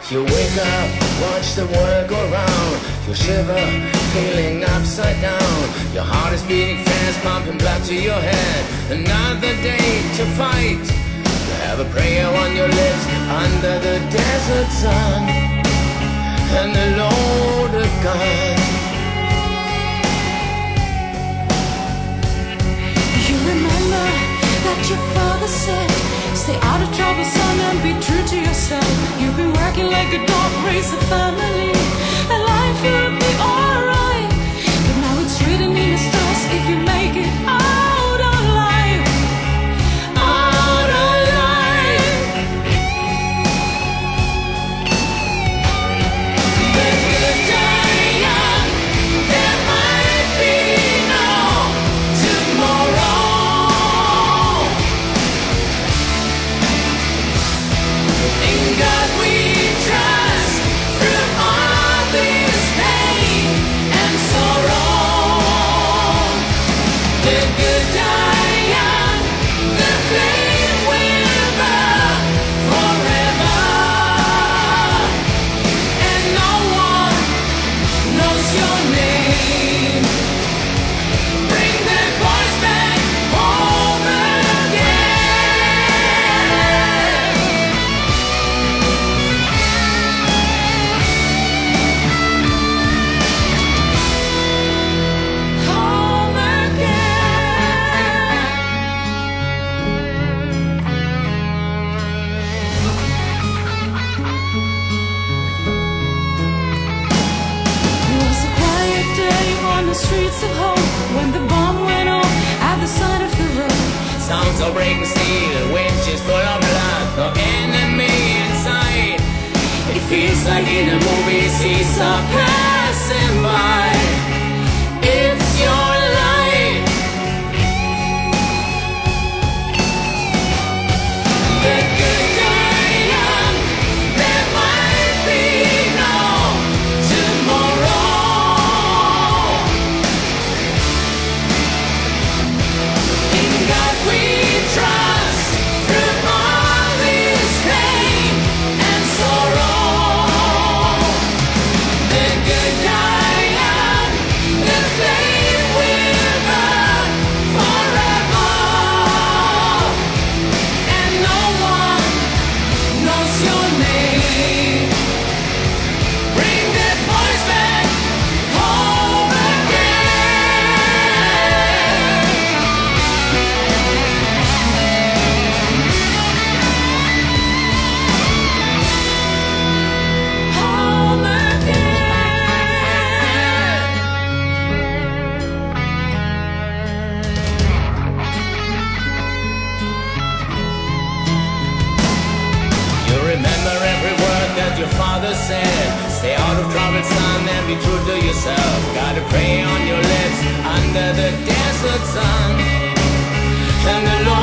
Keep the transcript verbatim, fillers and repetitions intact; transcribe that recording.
You wake up, watch the world go round. You shiver, feeling upside down. Your heart is beating fast, pumping blood to your head. Another day to fight. You have a prayer on your lips under the desert sun, and a loaded gun. You remember that your father said, stay out of trouble, son, and be true to yourself. You've been working like a dog, raise a family, and life will be alright. But now it's written in the stars if you make it out alive. Out alive. The good die young, there might be no tomorrow. In God we trust, through all this pain and sorrow. The good die young, the flame will burn forever, and no one knows your name. Bring the boys back home again. Home again. It was a quiet day on the streets of home when the bomb went off at the side of the road. Sounds of breaking steel, winches full of blood, no enemy in sight. It feels like in a movie, seas are passing by. It's your light. The good die young, there might be no tomorrow. In God we trust, through all this pain and sorrow. The good die young, the flame will burn forever, and no one knows your name. Bring the boys back home again. Home again. You remember every word that your father said. Stay out of trouble, son, and be true to yourself. Gotta pray on your lips under the desert sun, and the Lord